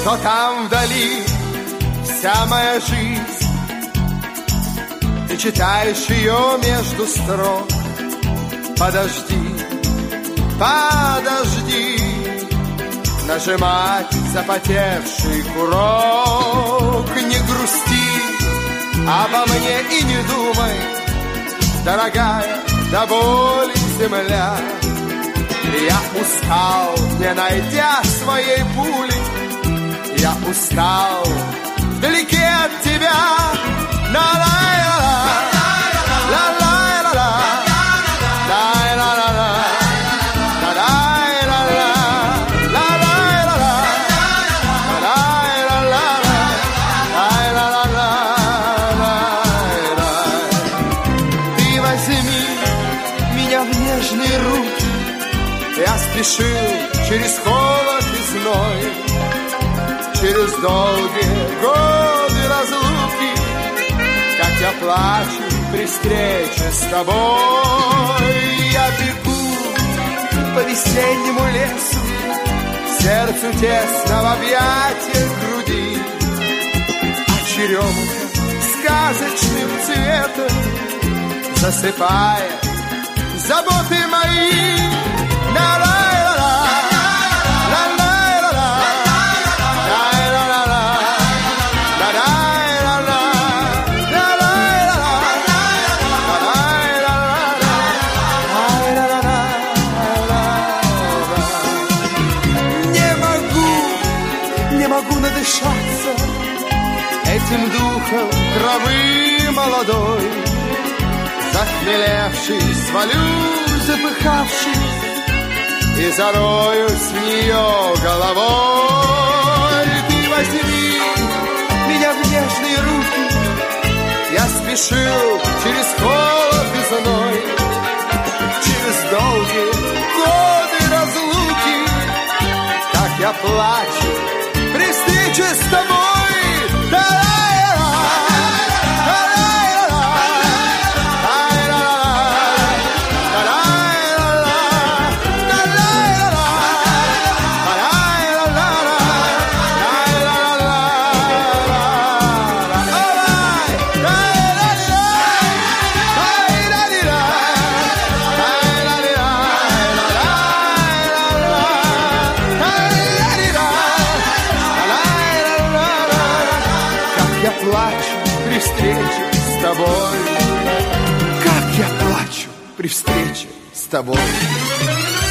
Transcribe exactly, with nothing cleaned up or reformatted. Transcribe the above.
что там вдали вся моя жизнь, ты читаешь ее между строк. Подожди, подожди, нажимать запотевший курок. Не грусти, обо мне и не думай, дорогая до боли земля. Я устал, не найдя своей пули, я устал вдалеке от тебя. La-la-la-la, la-la-la-la, la-la-la-la, la-la-la-la, la-la-la-la, la-la-la-la. Ты возьми меня в нежные руки, я спешил через холод и зной, через долгие годы разлуки, как я плачу при встрече с тобой. Я бегу по весеннему лесу, сердцу тесно в объятиях груди, а черемуха сказочным цветом засыпает заботы мои. La-la-la-la, la-la-la-la, la-la-la-la, la-la-la-la, la-la-la-la, la-la-la-la. Не могу, не могу надышаться этим духом травы молодой. Захмелевший, свалю, запыхавшись, и зароюсь в нее головой. Ты возьми меня в нежные руки, я спешил через холод и зной, через долгие годы разлуки, как я плачу при встрече с тобой. При встрече с тобой, как я плачу при встрече с тобой.